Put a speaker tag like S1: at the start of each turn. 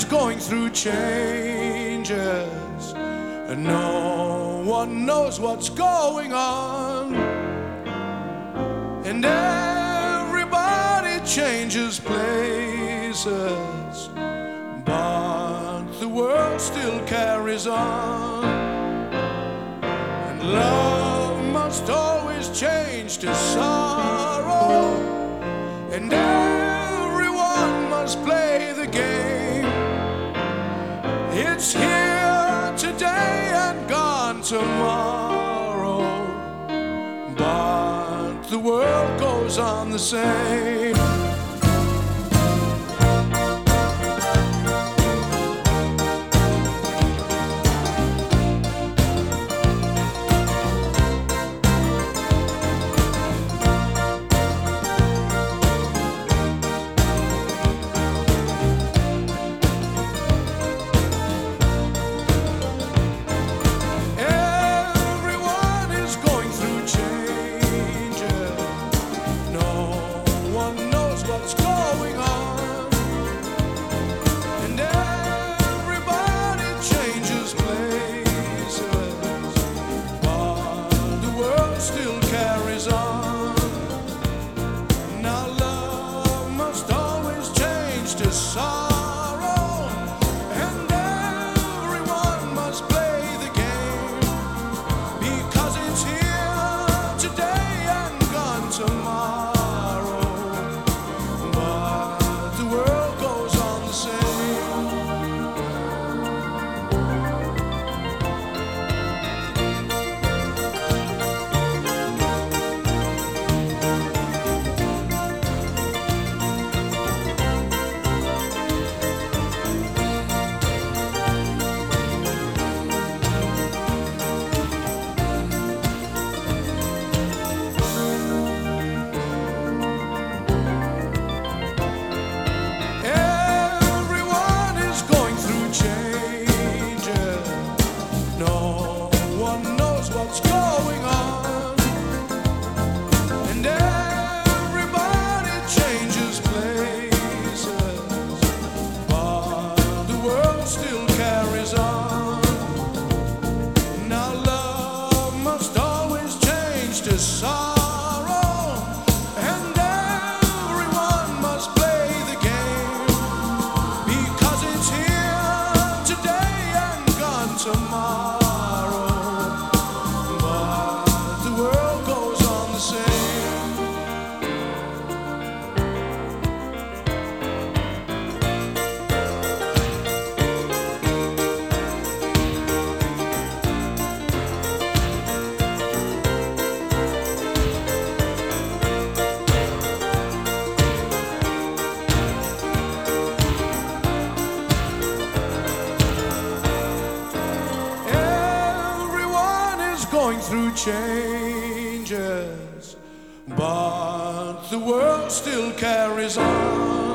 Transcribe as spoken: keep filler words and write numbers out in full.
S1: going through changes, and no one knows what's going on, and everybody changes places, but the world still carries on. And love must always change to sorrow, and everyone must play the game. It's here today and gone tomorrow, but the world goes on the same. Going through changes, but the world still carries on.